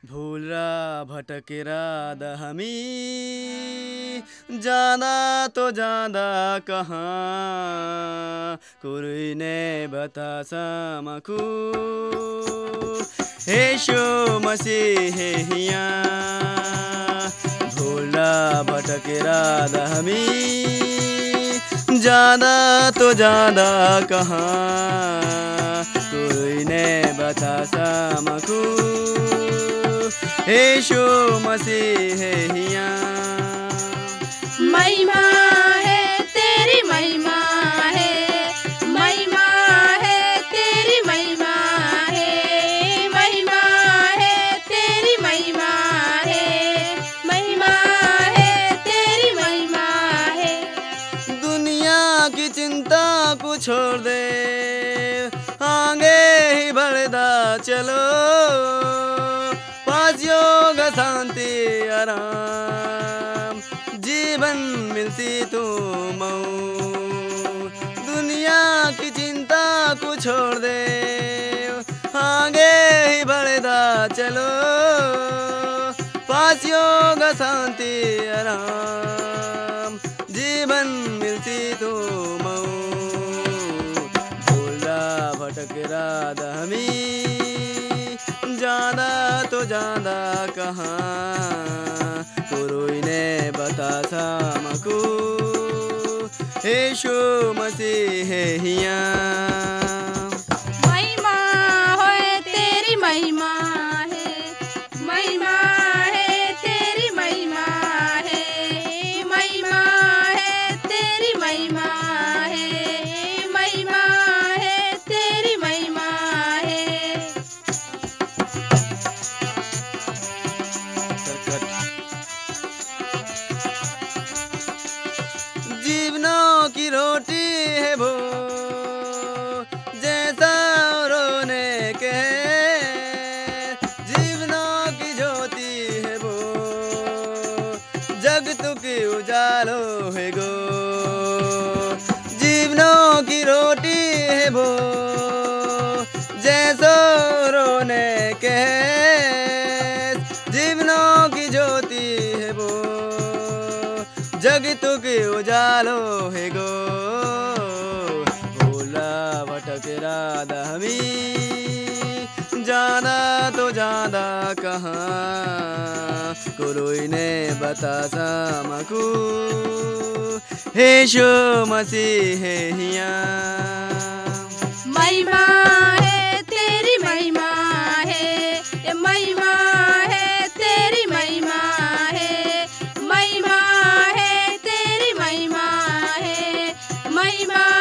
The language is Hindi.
भूलरा भटकेरा दहमी जाना तो जाना कहाँ कोई ने बता समकू यीशु मसीह हिया भूलरा भटकेरा दहमी जाना तो जाना कहाँ कोई ने बता समकू यीशु मसीह हिया महिमा है तेरी महिमा है महिमा है तेरी महिमा है महिमा है तेरी महिमा है महिमा है तेरी महिमा है। दुनिया की चिंता को छोड़ दे आगे ही बढ़दा चलो योग शांति आराम जीवन मिलती तुम दुनिया की चिंता को छोड़ दे आगे ही बढ़दा चलो पास योग शांति आराम जीवन मिलती तुम भूला भटकेरा दहमी जाना तो जाना कहाँ कोई ने बता समकू यीशु मसीह हिया महिमा है तेरी महिमा है महिमा है तेरी महिमा है महिमा है तेरी महिमा है महिमा है तेरी महिमा है। जीवनों की रोटी है वो जैसा रोने के जीवनों की ज्योति है वो जग तुकी उजालो है गो जीवनों की रोटी है वो जैसा रोने के जीवनों की ज्योति है वो जग तुकी उजालो है गो भूला भटकेरा दहमी जाना तो जाना कहाँ कोई ने बता समकू यीशु मसीह हिया महिमा है तेरी महिमा है महिमा है तेरी महिमा है महिमा है तेरी महिमा है महिमा